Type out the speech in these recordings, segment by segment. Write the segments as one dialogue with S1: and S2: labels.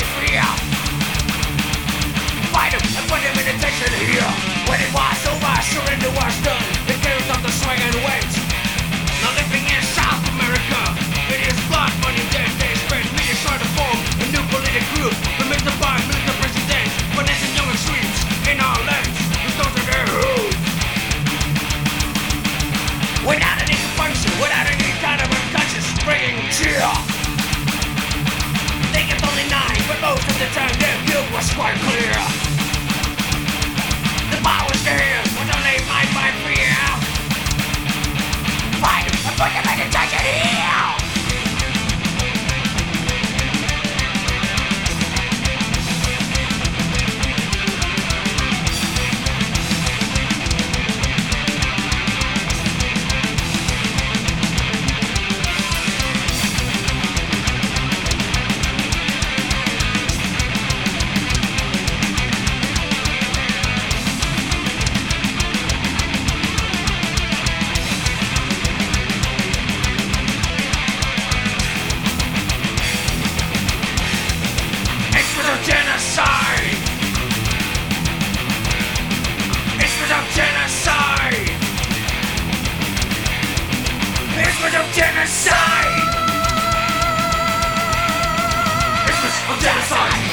S1: fear. Fight him and put him in detention here. When it was over, surrender was done. It carries off the swing and weight. Now living in South America, it is blood, money, dead, they spread. Media try to form a new political group. We make the by military presidents, financing young extremes in our lands. Those are their rules. Without any function, without any kind of unconscious bringing cheer. Think it's only 9, but most of the time their view was quite clear. The power's there, but don't they fight by fear? Fight and put them in detention here. Genocide! It's for some genocide! It's for some genocide! It's for some genocide!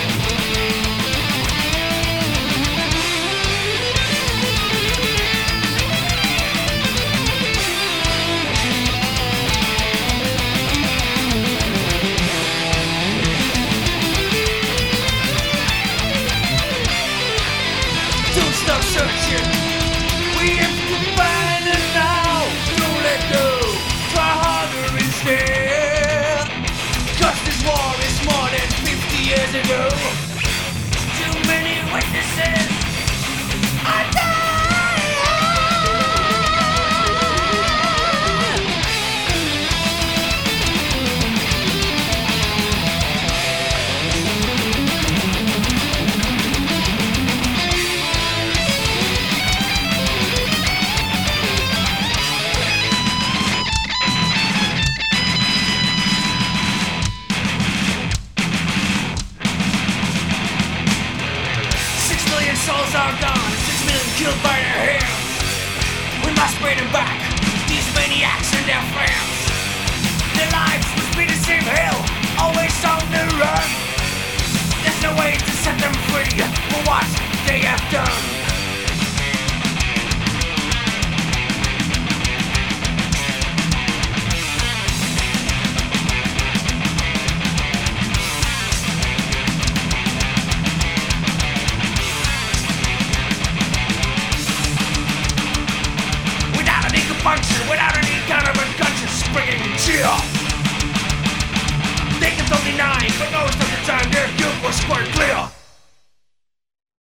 S1: Don't stop searching. We have to find it now. Don't let go. Try harder instead. 'Cause this war is more than 50 years ago. Too many witnesses are dying. Souls are gone, 6 million killed by their hands. We must bring them back, these maniacs and their friends. Their lives must be the same hell, always on the run. There's no way to set them free for what they have done. Without any kind of unconscious springing cheer. Think it's only 9, but most of the time their guilt was quite clear.